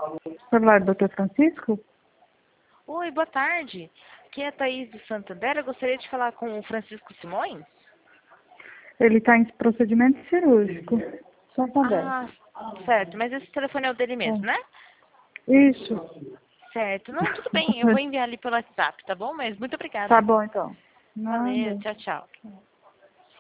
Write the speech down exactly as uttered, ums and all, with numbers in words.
Celular do doutor Francisco? Oi, boa tarde. Aqui é a Thaís do Santander. Eu gostaria de falar com o Francisco Simões. Ele está em procedimento cirúrgico. Santander. Ah, certo. Mas esse telefone é o dele mesmo, né? Isso. Certo. Não, tudo bem. Eu vou enviar ali pelo WhatsApp, tá bom? Mas muito obrigada. Tá bom, então. Valeu. Nada. Tchau, tchau.